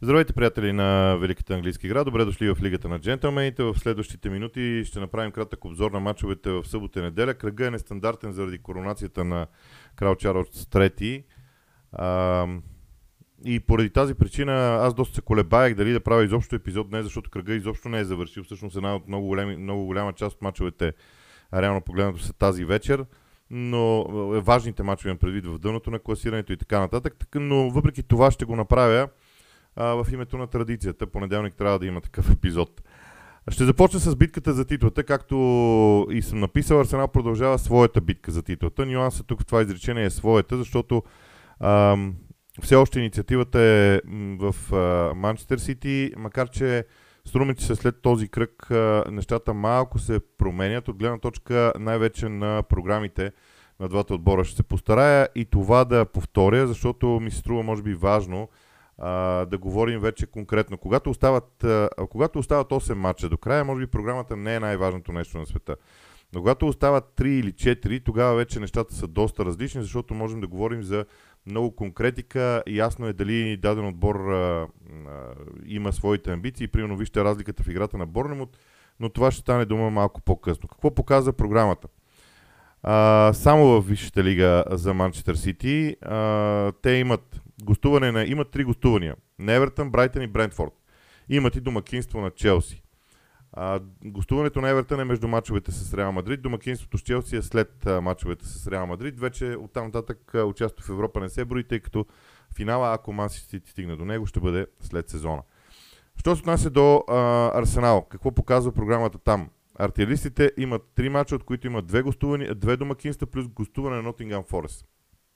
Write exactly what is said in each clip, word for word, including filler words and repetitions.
Здравейте, приятели на Великата английска игра. Добре дошли в Лигата на джентълмените. В следващите минути ще направим кратък обзор на мачовете в събота и неделя. Кръгът е нестандартен заради коронацията на крал Чарлз трети. А, и поради тази причина аз доста се колебаех дали да правя изобщо епизод днес, защото кръгът изобщо не е завършил. Всъщност една от много, големи, много голяма част от мачовете, реално погледнато, са тази вечер. Но важните мачове имам предвид в дъното на класирането и така нататък. Но въпреки това ще го направя а, в името на традицията. Понеделник трябва да има такъв епизод. Ще започна с битката за титлата. Както и съм написал, Арсенал продължава своята битка за титлата. Нюансът тук в това изречение е своята, защото ам, все още инициативата е в Манчестър Сити, макар че струва ми, че след този кръг а, нещата малко се променят от гледна точка най-вече на програмите на двата отбора. Ще се постарая и това да повторя, защото ми се струва може би важно а, да говорим вече конкретно. Когато остават, а, когато остават осем мача до края, може би програмата не е най-важното нещо на света. Но когато остават три или четири, тогава вече нещата са доста различни, защото можем да говорим за много конкретика. Ясно е дали даден отбор а, а, има своите амбиции. Примерно вижте разликата в играта на Борнемут, но това ще стане дума малко по-късно. Какво показва програмата? А, само в Висшата лига за Манчестър Сити те имат гостуване на, имат три гостувания. На Евертън, Брайтън и Брентфорд. Имат и домакинство на Челси. А, гостуването на Евертън е между мачовете с Реал Мадрид. Домакинството с Челси е след а, мачовете с Реал Мадрид. Вече оттам нататък участието в Европа не се брои, тъй като финала, ако Ман Сити стигне до него, ще бъде след сезона. Що се отнася до а, Арсенал? Какво показва програмата там? Артилеристите имат три мача, от които имат две, гостувани, две домакинства плюс гостуване на Нотингъм Форест.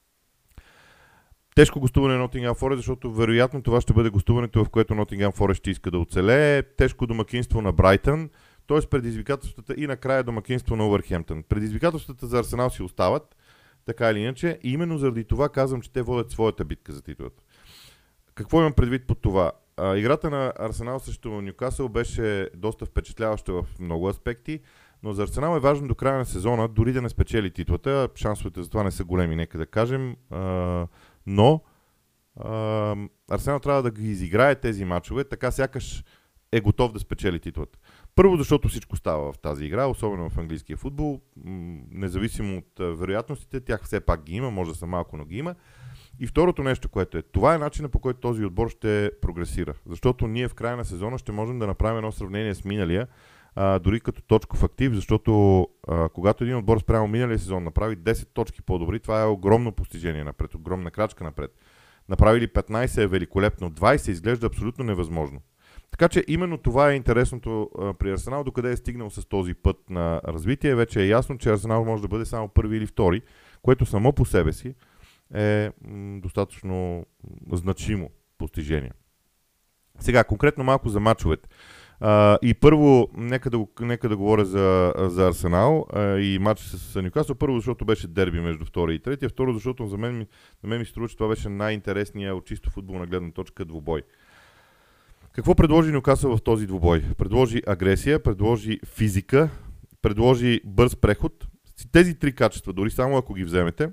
Тежко гостуване на Нотингъм Форест, защото вероятно това ще бъде гостуването, в което Нотингъм Форест ще иска да оцелее. Тежко домакинство на Брайтън, т.е. предизвикателствата и накрая домакинство на Увърхемптън. Предизвикателствата за Арсенал си остават, така или иначе, и именно заради това казвам, че те водят своята битка за титлата. Какво имам предвид под това? А, играта на Арсенал срещу Нюкасъл беше доста впечатляваща в много аспекти, но за Арсенал е важно до края на сезона, дори да не спечели титлата, шансовете за това не са големи, нека да кажем, а, но а, Арсенал трябва да ги изиграе тези мачове, така сякаш е готов да спечели титлата. Първо, защото всичко става в тази игра, особено в английския футбол, независимо от вероятностите, тях все пак ги има, може да са малко, но ги има. И второто нещо, което е, това е начинът, по който този отбор ще прогресира. Защото ние в края на сезона ще можем да направим едно сравнение с миналия, а, дори като точков актив, защото а, когато един отбор спрямо миналия сезон направи десет точки по-добри, това е огромно постижение напред, огромна крачка напред. Направили петнайсет е великолепно, двайсет изглежда абсолютно невъзможно. Така че именно това е интересното а, при Арсенал, докъде е стигнал с този път на развитие. Вече е ясно, че Арсенал може да бъде само първи или втори, което само по себе си е м, достатъчно значимо постижение. Сега, конкретно малко за мачовете. Uh, и първо, нека да, нека да говоря за, за Арсенал uh, и матч с Нюкасъл. Първо, защото беше дерби между втори и трети. Второ, защото за мен, на мен ми струва, че това беше най-интересният от чисто футболна гледна точка двубой. Какво предложи Нюкасъл в този двубой? Предложи агресия, предложи физика, предложи бърз преход. Тези три качества, дори само ако ги вземете,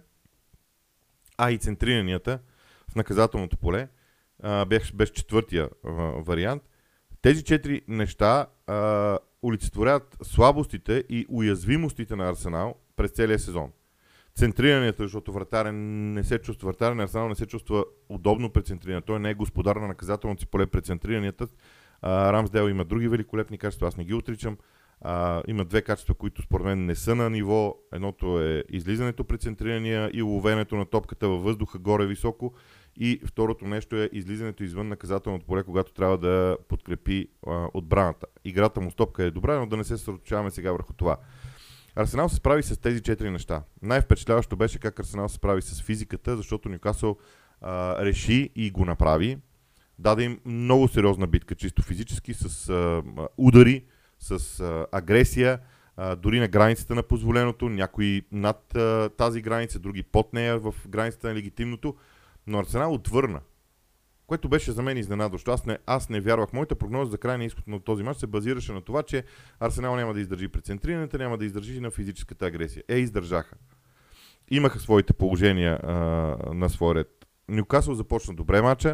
а и центриранията в наказателното поле, uh, беше, беше четвъртия uh, вариант. Тези четири неща а, олицетворяват слабостите и уязвимостите на Арсенал през целия сезон. Центрирането, защото вратарен не се чувства, вратарен Арсенал не се чувства удобно пред центрирането. Той не е господар на наказателното си поле пред центрирането. Рамсдейл има други великолепни качества, аз не ги отричам. А, има две качества, които според мен не са на ниво. Едното е излизането пред центрирания и ловенето на топката във въздуха горе високо. И второто нещо е излизането извън наказателното поле, когато трябва да подкрепи а, отбраната. Играта му с топка е добра, но да не се съсредоточаваме сега върху това. Арсенал се справи с тези четири неща. Най-впечатляващо беше как Арсенал се справи с физиката, защото Нюкасъл а, реши и го направи. Даде им много сериозна битка, чисто физически, с а, удари, с а, агресия, а, дори на границата на позволеното, някои над а, тази граница, други под нея в границата на легитимното. Но Арсенал отвърна, което беше за мен изненадващо. Аз не, аз не вярвах. Моята прогноза за крайния изход на този мач се базираше на това, че Арсенал няма да издържи пред центрирането, няма да издържи на физическата агресия. Е, издържаха. Имаха своите положения а, на свой ред. Нюкасъл започна добре мача.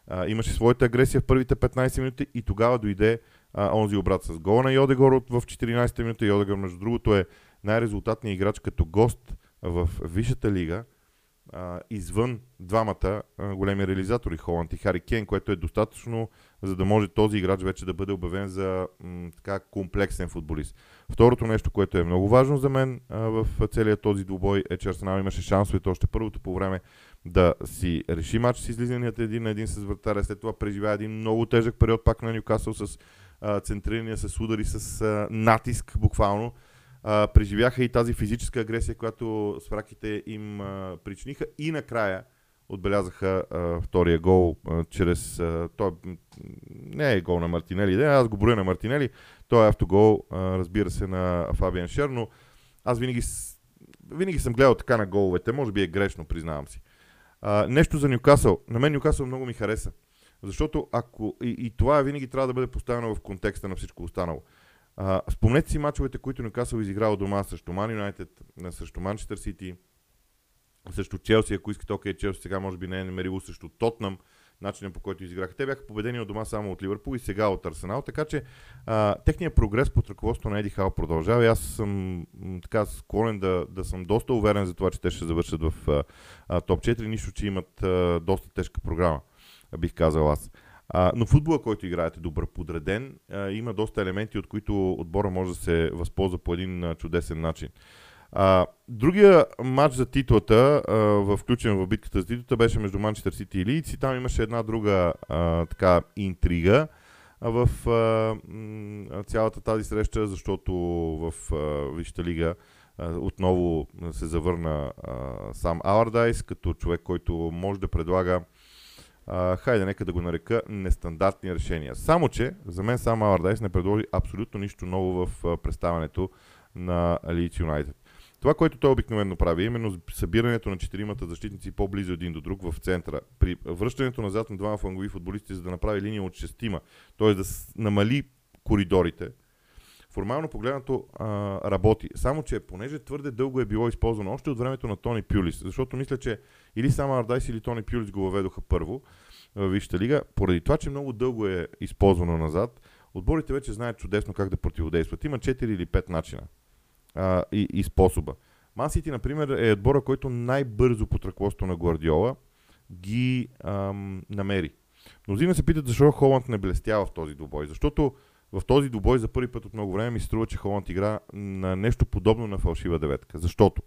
А, имаше своята агресия в първите петнайсет минути и тогава дойде а, онзи обрат с гола на Йодегор от, в четиринайсета минута. Йодегор, между другото, е най-резултатният играч като гост в Висшата лига, а, извън двамата а, големи реализатори, Холанд и Хари Кейн, което е достатъчно, за да може този играч вече да бъде обявен за м, така комплексен футболист. Второто нещо, което е много важно за мен а, в целия този двубой, е, че Арсенал имаше шансовете още първото по време да си реши матч с излизанията един на един с вратаря. След това преживя един много тежък период пак на Нюкасъл с а, центрирания, с удари, с а, натиск буквално. А, преживяха и тази физическа агресия, която с враките им а, причиниха и накрая отбелязаха а, втория гол а, чрез... А, той не е гол на Мартинели, да, аз го броя на Мартинели, той е автогол, а, разбира се, на Фабиан Шер, но аз винаги, винаги съм гледал така на головете, може би е грешно, признавам си. А, нещо за Нюкасъл. На мен Нюкасъл много ми хареса, защото ако... И, и това винаги трябва да бъде поставено в контекста на всичко останало. Uh, спомнете си мачовете, които Нюкасъл изиграл дома срещу Ман Юнайтед, срещу Манчестър Сити, срещу Челси, ако искате, окей, Челси сега може би не е намерило, срещу Тотнам, начинът по който изиграха. Те бяха победени от дома само от Ливърпул и сега от Арсенал, така че uh, техният прогрес под ръководството на Еди Хау продължава и аз съм м, така склонен да, да съм доста уверен за това, че те ще завършат в uh, uh, топ четири, нищо, че имат uh, доста тежка програма, бих казал аз. А, но футбола, който играете, добър подреден, а, има доста елементи, от които отбора може да се възползва по един а, чудесен начин. А, другия матч за титлата, а, в, включен в битката за титлата, беше между Манчестър Сити и Лийдс, и там имаше една друга а, така интрига а, в а, м, цялата тази среща, защото в а, Висшата лига а, отново се завърна а, сам Алардайс, като човек, който може да предлага Uh, хайде, нека да го нарека нестандартни решения. Само, че за мен сам Алардайс не предложи абсолютно нищо ново в uh, представянето на Leeds United. Това, което той обикновено прави, е именно събирането на четиримата защитници по-близо един до друг в центъра. При връщането назад на двама флангови футболисти, за да направи линия от шестима, т.е. да намали коридорите, формално погледнато а, работи. Само, че понеже твърде дълго е било използвано още от времето на Тони Пюлис, защото мисля, че или сам Алардайс или Тони Пюлис го въведоха първо в Висшата лига, поради това, че много дълго е използвано назад, отборите вече знаят чудесно как да противодействат. Има четири или пет начина а, и, и способа. Ман Сити, например, е отбора, който най-бързо под ръководството на Гвардиола ги ам, намери. Мнозина се питат защо Холанд не блестява в този двубой, защото в този двубой за първи път от много време ми се струва, че Холанд игра на нещо подобно на фалшива деветка. Защото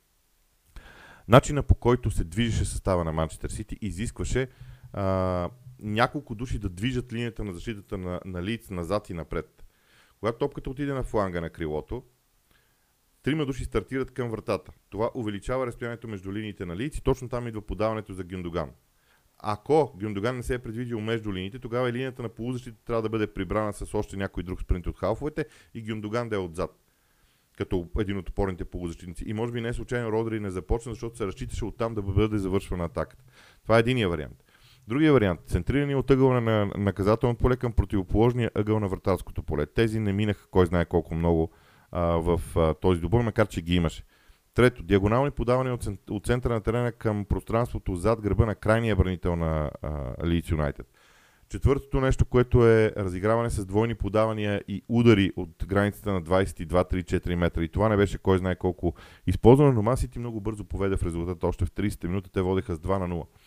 начина, по който се движеше състава на Манчестър Сити, изискваше а, няколко души да движат линията на защитата на, на Лийдс назад и напред. Когато топката отиде на фланга на крилото, трима души стартират към вратата. Това увеличава разстоянието между линиите на Лийдс и точно там идва подаването за Гюндоган. Ако Гюндоган не се е предвидил между линиите, тогава и линията на полузащита трябва да бъде прибрана с още някой друг спринт от халфовете и Гюндоган да е отзад, като един от опорните полузащитници. И може би не е случайно Родри не започна, защото се разчиташе оттам да бъде завършвана атаката. Това е единия вариант. Другия вариант. Центрирани от ъгъла на наказателното поле към противоположния ъгъл на вратарското поле. Тези не минаха кой знае колко много а, в а, този добър, макар че ги имаше. Трето, диагонални подавания от, цент... от центъра на терена към пространството зад гърба на крайния бранител на Leeds United. Четвъртото нещо, което е разиграване с двойни подавания и удари от границата на двайсет и два три четири метра. И това не беше кой знае колко използвано, но Ман Сити много бързо поведе в резултата. Още в трийсета минута те водеха с два на нула.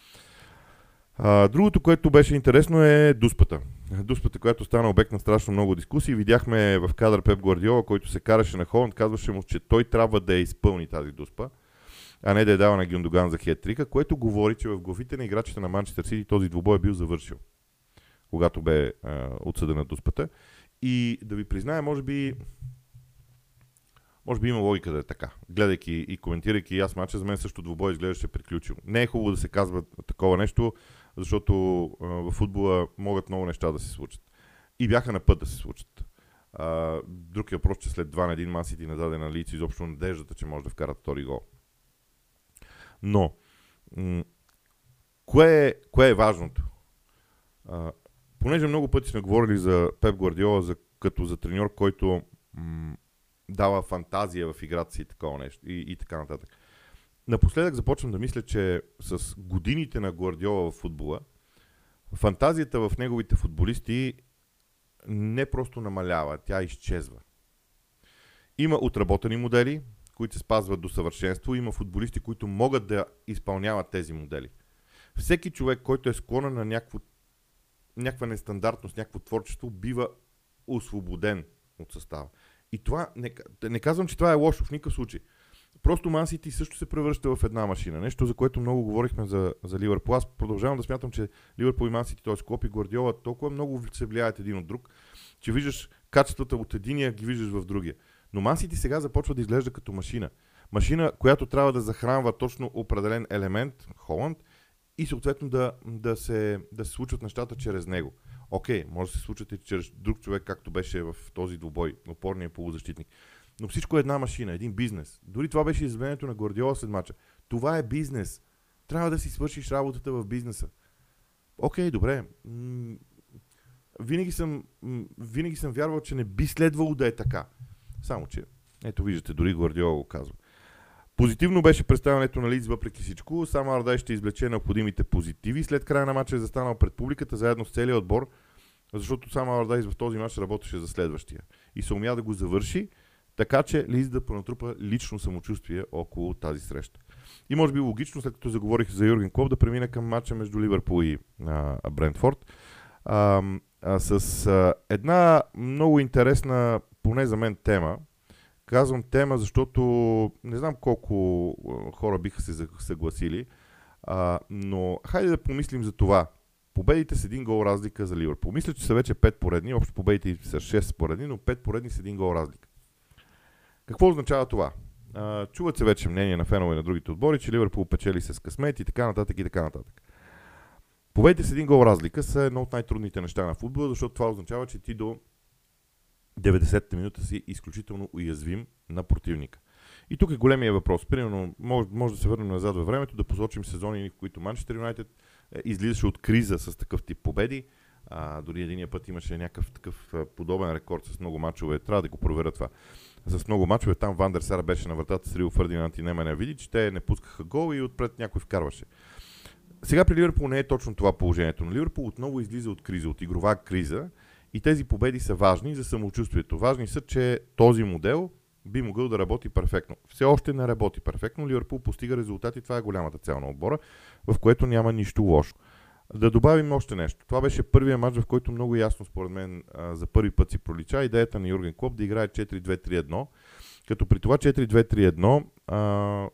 А, другото, което беше интересно, е дуспата. Дуспата, която стана обект на страшно много дискусии. Видяхме в кадър Пеп Гвардиола, който се караше на Холанд, казваше му, че той трябва да я изпълни тази дуспа, а не да я дава на Гюндоган за хет-трика, което говори, че в главите на играчите на Манчестър Сити този двубой е бил завършил, когато бе а, отсъдена дуспата. И да ви призная, може би може би има логика да е така. Гледайки и коментирайки и аз мача, за мен също двубой изглеждаше приключил. Не е хубаво да се казва такова нещо, защото а, в футбола могат много неща да се случат. И бяха на път да се случат. А, друг е въпрос, че след два на един Ман Сити нададе на Лийдс изобщо надеждата, че може да вкарат втори гол. Но, м- кое, е, кое е важното? А, понеже много пъти сме говорили за Пеп Гвардиола за, като за треньор, който м- дава фантазия в играта си и такова нещо, и, и така нататък. Напоследък започвам да мисля, че с годините на Гвардиола в футбола, фантазията в неговите футболисти не просто намалява, тя изчезва. Има отработени модели, които се спазват до съвършенство, има футболисти, които могат да изпълняват тези модели. Всеки човек, който е склонен на някакво, някаква нестандартност, някакво творчество, бива освободен от състава. И това, не, не казвам, че това е лошо в никакъв случай. Просто Man City също се превръща в една машина. Нещо, за което много говорихме за, за Ливърпул. Аз продължавам да смятам, че Ливърпул и Man City, т.е. Клоп и Гвардиола, толкова много се влияят един от друг, че виждаш качествата от единия, ги виждаш в другия. Но Man City сега започва да изглежда като машина. Машина, която трябва да захранва точно определен елемент, Холанд, и съответно да, да, се, да се случват нещата чрез него. Окей, може да се случат и чрез друг човек, както беше в този двубой, опорния полузащитник. Но всичко е една машина, един бизнес. Дори това беше изявлението на Гвардиола след мача. Това е бизнес. Трябва да си свършиш работата в бизнеса. Окей, добре. М- винаги, съм, м- винаги съм вярвал, че не би следвало да е така. Само че, ето виждате, дори Гвардиола го казва. Позитивно беше представянето на Лидс, въпреки всичко. Сам Алардай ще извлече необходимите позитиви. След края на мача е застанал пред публиката, заедно с целия отбор, защото сам Алардай в този мач работеше за следващия. И се умя да го завърши, така че Лидс да понатрупа лично самочувствие около тази среща. И може би логично, след като заговорих за Юрген Клоп, да премина към мача между Ливърпул и а, Брентфорд. А, а, с а, една много интересна, поне за мен, тема. Казвам тема, защото не знам колко хора биха се съгласили, а, но хайде да помислим за това. Победите с един гол разлика за Ливърпул. Мисля, че са вече пет поредни, общо победите са шест поредни, но пет поредни с един гол разлика. Какво означава това? А, чуват се вече мнения на фенове на другите отбори, че Ливърпул печели с късмет и така нататък и така нататък. Победите с един гол разлика са едно от най-трудните неща на футбола, защото това означава, че ти до деветдесетата минута си изключително уязвим на противника. И тук е големия въпрос. Примерно, може, може да се върнем назад във времето, да посочим сезони, в които Манчестър Юнайтед излизаше от криза с такъв тип победи. А, дори единия път имаше някакъв такъв подобен рекорд с много мачове. Трябва да го проверя това. С много мачове там Ван дер Сар беше на вратата с Рио Фердинанд и Немanja Видич. Те не пускаха гол и отпред някой вкарваше. Сега при Ливърпул не е точно това положението. Но Ливърпул отново излиза от криза, от игрова криза. И тези победи са важни за самочувствието. Важни са, че този модел би могъл да работи перфектно. Все още не работи перфектно. Ливърпул постига резултати. Това е голямата цел на отбора, в което няма нищо лошо. Да добавим още нещо. Това беше първият мач, в който много ясно, според мен, за първи път си пролича идеята на Юрген Клоп да играе четири две три едно. Като при това четири две три едно, а, а,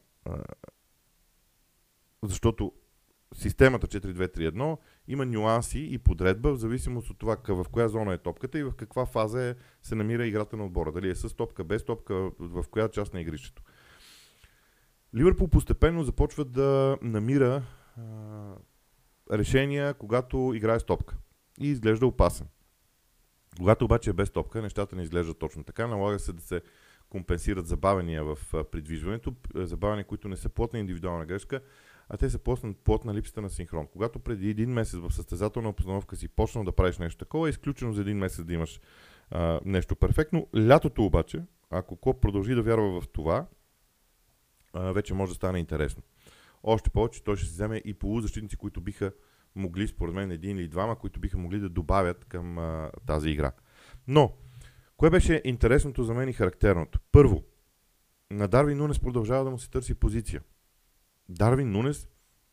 защото системата четири две три едно има нюанси и подредба в зависимост от това в коя зона е топката и в каква фаза е, се намира играта на отбора. Дали е с топка, без топка, в коя част на игрището. Ливърпул постепенно започва да намира а, решения, когато играе с топка. И изглежда опасен. Когато обаче е без топка, нещата не изглеждат точно така. Налага се да се компенсират забавения в придвижването, забавения, които не са плотна индивидуална грешка, а те са плотна липсата на синхрон. Когато преди един месец в състезателна обстановка си почнал да правиш нещо такова, е изключено за един месец да имаш а, нещо перфектно. Лятото обаче, ако Клоп продължи да вярва в това, а, вече може да стане интересно. Още повече, той ще се вземе и полузащитници, които биха могли, според мен, един или двама, които биха могли да добавят към а, тази игра. Но, кое беше интересното за мен и характерното? Първо, на Дарвин Нунес продължава да му се търси позиция. Дарвин Нунес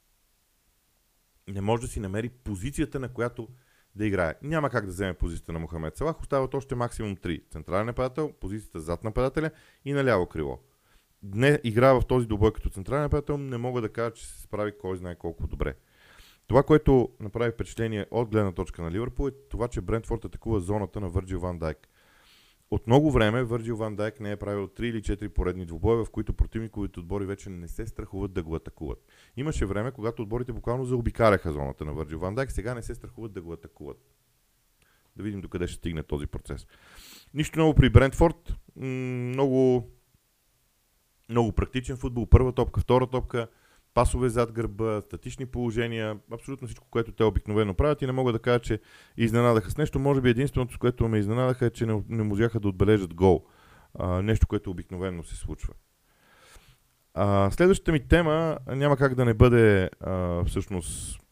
не може да си намери позицията, на която да играе. Няма как да вземе позицията на Мохамед Салах. Остават още максимум три. Централен нападател, позицията зад нападателя и наляво крило. Не игра в този двубой като централен нападател, не мога да кажа, че се справи кой знае колко добре. Това, което направи впечатление от гледна точка на Ливърпул, е това, че Брентфорд атакува зоната на Върджил Ван Дайк. От много време Върджил Ван Дайк не е правил три или четири поредни двубоя, в които противниковите отбори вече не се страхуват да го атакуват. Имаше време, когато отборите буквално заобикаляха зоната на Върджил Ван Дайк, сега не се страхуват да го атакуват. Да видим докъде ще стигне този процес. Нищо ново при Брентфорд. Много, много практичен футбол. Първа топка, втора топка, пасове зад гърба, статични положения, абсолютно всичко, което те обикновено правят и не мога да кажа, че изненадаха с нещо. Може би единственото, с което ме изненадаха е, че не, не можаха да отбележат гол. А, нещо, което обикновено се случва. А, следващата ми тема няма как да не бъде а, всъщност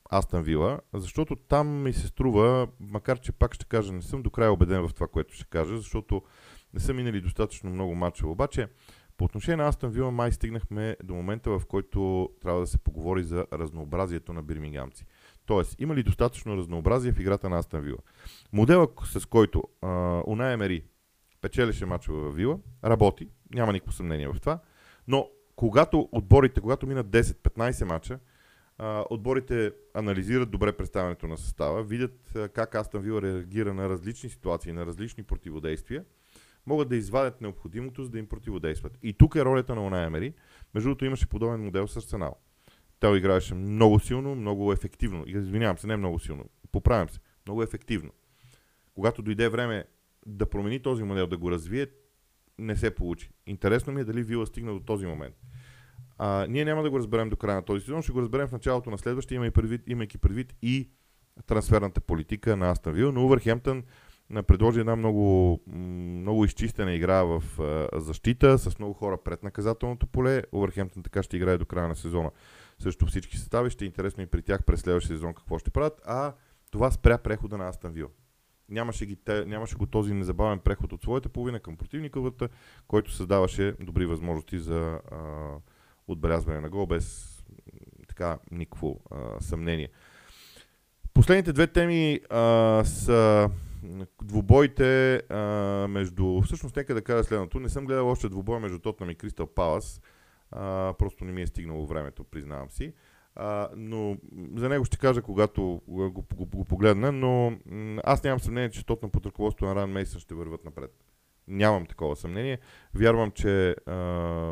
Астън Вила, защото там ми се струва, макар че пак ще кажа, не съм до края убеден в това, което ще кажа, защото не са минали достатъчно много мачове. Обаче, по отношение на Астън Вила, май стигнахме до момента, в който трябва да се поговори за разнообразието на бирмингамци. Тоест, има ли достатъчно разнообразие в играта на Астън Вила? Модела, с който Унай Емери печелеше мачове във Вила, работи, няма никакво съмнение в това, но когато отборите, когато минат десет-петнайсет мача, отборите анализират добре представянето на състава, видят как Астън Вила реагира на различни ситуации, на различни противодействия, могат да извадят необходимото, за да им противодействат. И тук е ролята на Унай Емери. Между другото имаше подобен модел с Арсенал. Той играеше много силно, много ефективно. Извинявам се, не много силно. Поправям се. Много ефективно. Когато дойде време да промени този модел, да го развие, не се получи. Интересно ми е дали Вила стигна до този момент. А, ние няма да го разберем до края на този сезон, ще го разберем в началото на следващия, имайки предвид, имайки предвид и трансферната политика на Астън Вила, но Увърхемптън предложи една много, много изчистена игра в а, защита, с много хора пред наказателното поле. Увърхемптън така ще играе до края на сезона също всички състави. Ще е интересно и при тях през следващия сезон какво ще правят, а това спря прехода на Астън Вила. Нямаше, ги, нямаше го този незабавен преход от своята половина към противниковата, който създаваше добри възможности за а, отбелязване на гол без така никакво а, съмнение. Последните две теми а, са двубоите а, между... Всъщност нека да кажа следното. Не съм гледал още двубоя между Тотнъм и Кристал Палас. А, просто не ми е стигнало времето, признавам си. А, но за него ще кажа, когато го, го, го, го погледна, но м- аз нямам съмнение, че Тотнъм под ръководството на Райан Мейсън ще върват напред. Нямам такова съмнение. Вярвам, че а, а,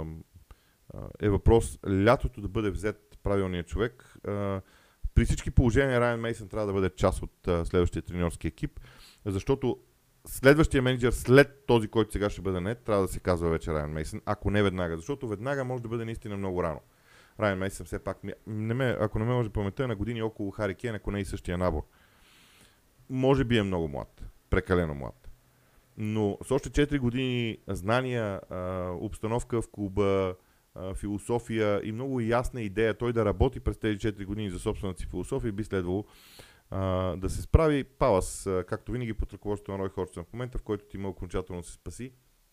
е въпрос лятото да бъде взет правилният човек. А, при всички положения Райан Мейсън трябва да бъде част от а, следващия треньорски екип, защото следващия менеджер след този, който сега ще бъде нет, трябва да се казва вече Райан Мейсън, ако не веднага, защото веднага може да бъде наистина много рано. Райан Мейсън все пак, не ме, ако не ме може да паметя, е на години около Хари Кейн, ако не и същия набор. Може би е много млад, прекалено млад. Но с още четири години знания, а, обстановка в клуба, а, философия и много ясна идея той да работи през тези четири години за собствената си философия, би следвало а, да се справи. Палас, а, както винаги под ръководството на Рой Ходжсън, в момента, в който ти има окончателно се спаси,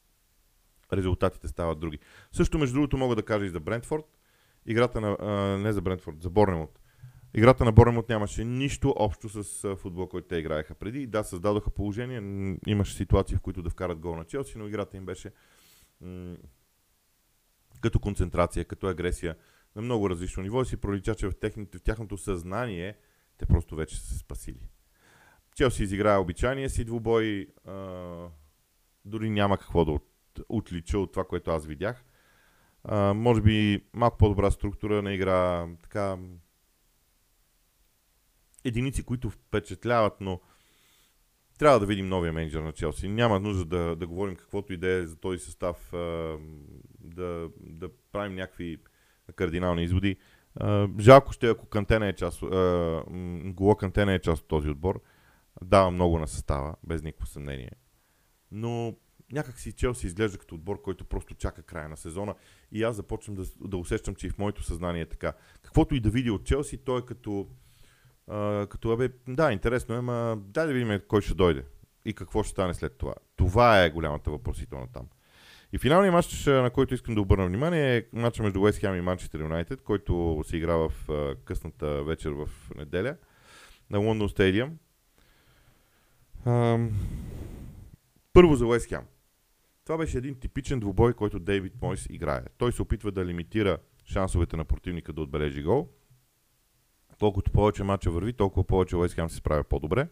резултатите стават други. Също, между другото, мога да кажа и за Брентфорд. Играта на... А, не за Брентфорд, за Борнемут. Играта на Борнемут нямаше нищо общо с а, футбол, който те играеха преди. Да, създадоха положение, м- имаше ситуации, в които да вкарат гол на Челси, но играта им беше м- като концентрация, като агресия на много различно ниво и си пролича, че в, техните, в тяхното съзнание те просто вече са се спасили. Челси изиграе обичайния си двубой, а, дори няма какво да от, отлича от това, което аз видях. Uh, може би малко по-добра структура на игра, така единици, които впечатляват, но трябва да видим новия менеджер на Челси. Няма нужда да, да говорим каквото и да е за този състав, uh, да, да правим някакви кардинални изводи. Uh, жалко ще, ако Кантена е част, uh, Голо Кантена е част от този отбор. Дава много на състава, без никакво съмнение. Но някак си Челси изглежда като отбор, който просто чака края на сезона и аз започвам да, да усещам, че и в моето съзнание е така. Каквото и да видя от Челси, той е като, а, като абе, да, интересно е, ама дай да видим кой ще дойде и какво ще стане след това. Това е голямата въпросителна там. И финалният матч, на който искам да обърна внимание, е матча между Уест Хем и Манчестър Юнайтед, който се игра в а, късната вечер в неделя на Лондон Стадиум. А, първо за Уест Хем. Това беше един типичен двубой, който Дейвид Мойс играе. Той се опитва да лимитира шансовете на противника да отбележи гол. Колкото повече матча върви, толкова повече Уест Хем се справя по-добре.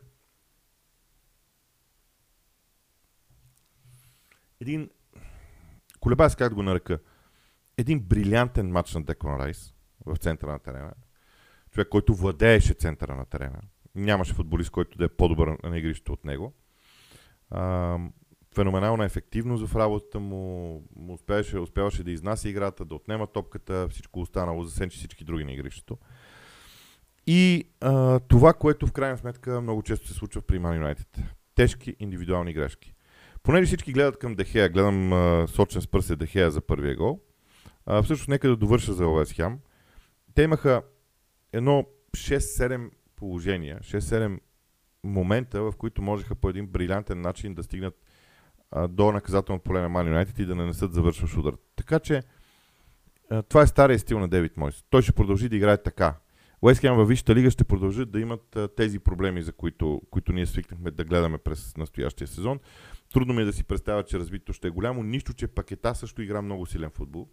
Един, колебая се как да го нарека, един брилянтен матч на Деклан Райс в центъра на терена. Човек, който владееше центъра на терена. Нямаше футболист, който да е по-добър на игрището от него. Феноменална ефективност в работата му, му успяваше, успяваше да изнася играта, да отнема топката, всичко останало, засенчи всички други на игрището. И а, това, което в крайна сметка много често се случва при Man United. Тежки индивидуални грешки. Понеже всички гледат към Дехея, гледам а, сочен с пръсе Дехея за първия гол, а, всъщност нека да довърша за Уест Хем. Те имаха едно шест-седем положения, шест-седем момента, в които можеха по един брилянтен начин да стигнат а, до наказателното поле на Man United и да нанесат завършващ удар. Така че а, това е стария стил на Дейвид Мойс. Той ще продължи да играе така. Уест Хем във Висшата лига ще продължат да имат а, тези проблеми, за които, които ние свикнахме да гледаме през настоящия сезон. Трудно ми е да си представя, че развитието ще е голямо, нищо, че Пакета също игра много силен футбол.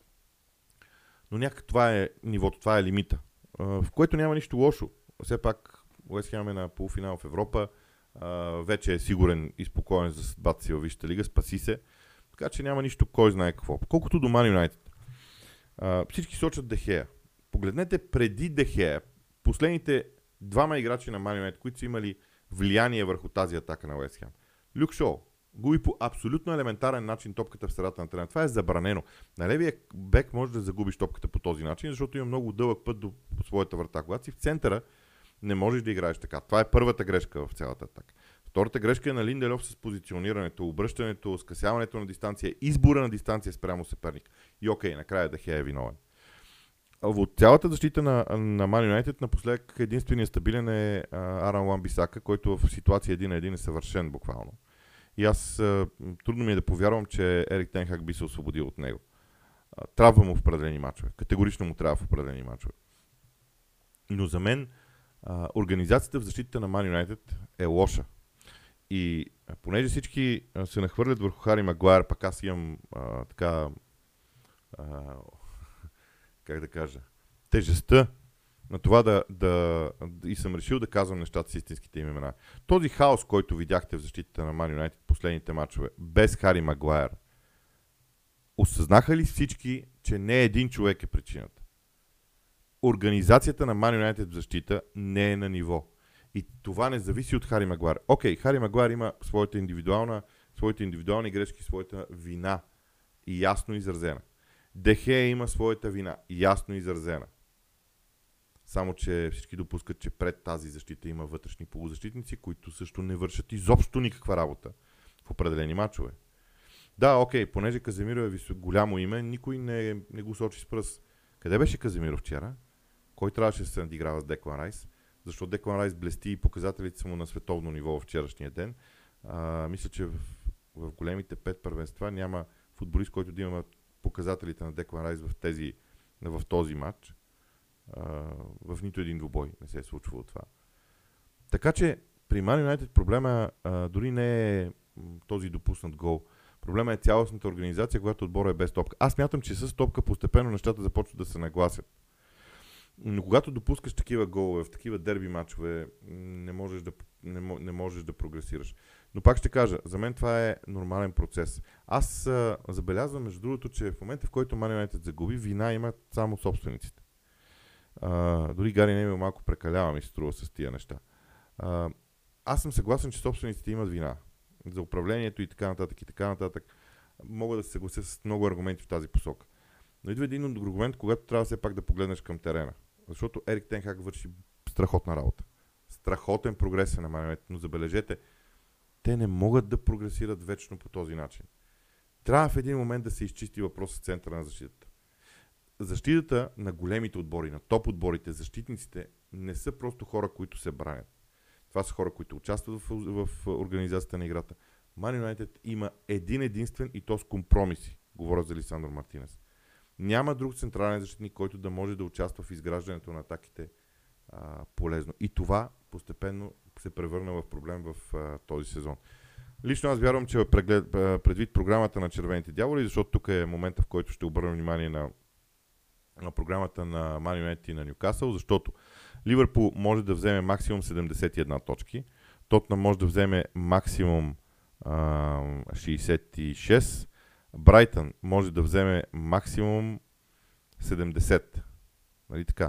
Но някак това е нивото, това е лимита, а, в което няма нищо лошо. Все пак Уест Хем е на полуфинал в Европа, а, вече е сигурен и спокоен за съдбата си във Висшата лига, спаси се, така че няма нищо кой знае какво. Колкото до Man United, а, всички сочат Де Хея. Погледнете преди Де Хея, последните двама играчи на Man United, които са имали влияние върху тази атака на Уест Хем. Люк Шоу губи по абсолютно елементарен начин топката в средата на терена. Това е забранено. На левия бек може да загубиш топката по този начин, защото има много дълъг път до своята врата. Когато си в центъра, не можеш да играеш така. Това е първата грешка в цялата атака. Втората грешка е на Линделев с позиционирането, обръщането, скъсяването на дистанция, избора на дистанция спрямо съперник. И окей, накрая Де Хея е виновен. От цялата защита на, на Man United напоследък единственият стабилен е Аран Wan-Bissaka, който в ситуация един на един е съвършен буквално. И аз а, трудно ми е да повярвам, че Ерик Тен Хаг би се освободил от него. А, трябва му в определени мачове. Категорично му трябва в определени мачове. Но за мен а, организацията в защита на Man United е лоша. И а, понеже всички а, се нахвърлят върху Хари Магуайер, пък аз имам а, така а, как да кажа, тежестта на това да, да, да и съм решил да казвам нещата с истинските им имена. Този хаос, който видяхте в защитата на Man United последните мачове, без Хари Магуайер, осъзнаха ли всички, че не един човек е причината? Организацията на Man United в защита не е на ниво. И това не зависи от Хари Магуайер. Окей, Хари Магуайер има своята индивидуална, своите индивидуални грешки, своята вина и ясно изразена. Де Хея има своята вина, ясно изразена. Само че всички допускат, че пред тази защита има вътрешни полузащитници, които също не вършат изобщо никаква работа в определени мачове. Да, окей, понеже Каземиро е висок, голямо име, никой не, не го сочи с пръст. Къде беше Каземиро вчера? Кой трябваше да се надиграва с Деклан Райс? Защото Деклан Райс блести и показателите са му на световно ниво в вчерашния ден. А, мисля, че в, в големите пет първенства няма футболист, който да има показателите на Деклан Райс в, тези, в този матч. Uh, в нито един двубой не се е случвало това. Така че при Man United проблема uh, дори не е този допуснат гол. Проблема е цялостната организация, когато отбора е без топка. Аз мятам, че с топка постепенно нещата започват да се нагласят. Но когато допускаш такива голове в такива дерби матчове, не можеш да, не, не можеш да прогресираш. Но пак ще кажа, за мен това е нормален процес. Аз uh, забелязвам между другото, че в момента, в който Man United загуби, вина имат само собствениците. Uh, дори Гари Невил малко прекалява, ми се струва с тия неща. Uh, аз съм съгласен, че собствениците имат вина за управлението и така нататък и така нататък. Мога да се съглася с много аргументи в тази посока. Но идва един аргумент, когато трябва все пак да погледнеш към терена. Защото Ерик Тен Хаг върши страхотна работа. Страхотен прогрес е на Man United, но забележете, те не могат да прогресират вечно по този начин. Трябва в един момент да се изчисти въпрос с центъра на защитата. Защитата на големите отбори, на топ отборите, защитниците не са просто хора, които се бранят. Това са хора, които участват в, в организацията на играта. Man United има един единствен и то с компромиси. Говоря за Лисандро Мартинес. Няма друг централен защитник, който да може да участва в изграждането на атаките а, полезно. И това постепенно се превърна в проблем в а, този сезон. Лично аз вярвам, че преглед, предвид програмата на Червените дяволи, защото тук е момента, в който ще обърнем внимание на на програмата на Man United и на Нюкасъл, защото Ливърпул може да вземе максимум седемдесет и една точки, Тотнъм може да вземе максимум а, шейсет и шест, Брайтън може да вземе максимум седемдесет. Нали така?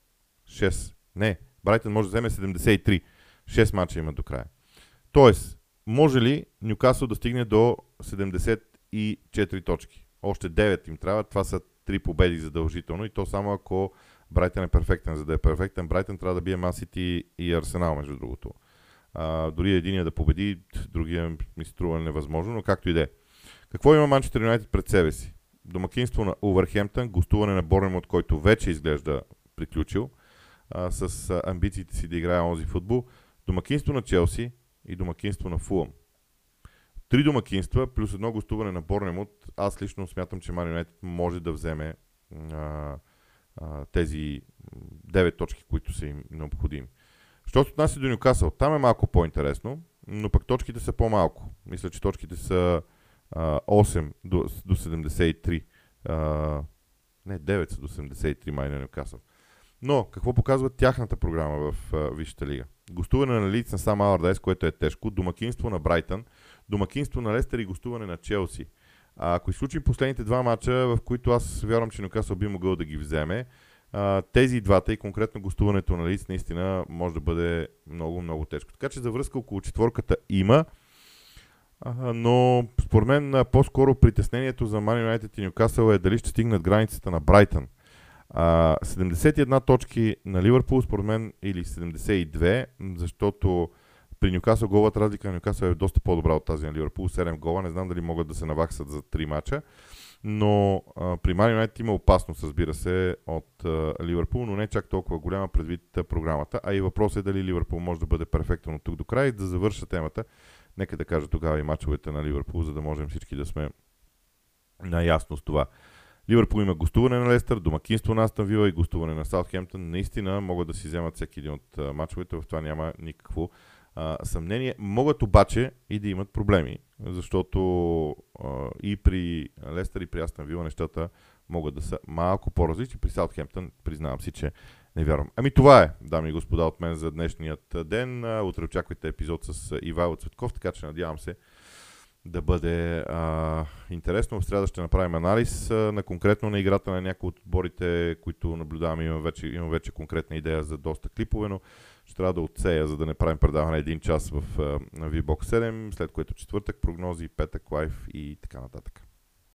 шест. Не, Брайтън може да вземе седемдесет и три. шест мача има до края. Тоест, може ли Нюкасъл да стигне до седемдесет и четири точки? Още девет им трябва, това са три победи задължително и то само ако Брайтън е перфектен. За да е перфектен, Брайтън трябва да бие Ман Сити и Арсенал, между другото. А, дори единия да победи, другия ми се струва невъзможно, но както и да е. Какво има Манчестър Юнайтед пред себе си? Домакинство на Увърхемптън, гостуване на Борнемут, който вече изглежда приключил. а, с а, амбициите си да играе онзи футбол. Домакинство на Челси и домакинство на Фулъм. Три домакинства плюс едно гостуване на Борнемут. Аз лично смятам, че Ман Юнайтед може да вземе а, а, тези девет точки, които са им необходими. Що се отнася до Нюкасъл, там е малко по-интересно, но пък точките са по-малко. Мисля, че точките са а, осем до, до седемдесет и три. А, не, девет са до седемдесет и три май на Нюкасъл. Но какво показва тяхната програма в а, Висшата лига? Гостуване на Лидс на Сам Алардайс, което е тежко, домакинство на Брайтън, домакинство на Лестър и гостуване на Челси. А, ако изключим последните два мача, в които аз вярвам, че Нюкасъл би могъл да ги вземе, а, тези двата и конкретно гостуването на Лидс наистина може да бъде много, много тежко. Така че за връзка около четворката има, а, но според мен по-скоро притеснението за Ман Юнайтед и Нюкасъл е дали ще стигнат границата на Брайтън. А, седемдесет и една точки на Ливърпул, според мен, или седемдесет и две, защото при Нюкасъл голата разлика на Нюкасъл е доста по-добра от тази на Ливърпул. седем гола, не знам дали могат да се наваксат за три мача, но а, при Ман Юнайтед има опасност, разбира се, от а, Ливърпул, но не чак толкова голяма предвид а, програмата. А и въпросът е дали Ливърпул може да бъде перфектен от тук до край. И да завърша темата, нека да кажа тогава и мачовете на Ливърпул, за да можем всички да сме наясно с това. Ливърпул има гостуване на Лестър, домакинство на Астън Вила и гостуване на Саутхемптън. Наистина могат да си вземат всеки един от а, мачовете, в това няма никакво а, съмнение. Могат обаче и да имат проблеми, защото а, и при Лестър и при Астън Вила нещата могат да са малко по-различни. При Саутхемптън признавам си, че не вярвам. Ами това е, дами и господа, от мен за днешният ден. Утре очаквайте епизод с Ивайло Цветков, така че надявам се да бъде а, интересно. В среда ще направим анализ а, на конкретно на играта на някои от отборите, които наблюдаваме. Имам вече, имам вече конкретна идея за доста клипове, но ще трябва да отсея, за да не правим предаване един час в а, на ви бокс седем, след което четвъртък прогнози, петък лайв и така нататък.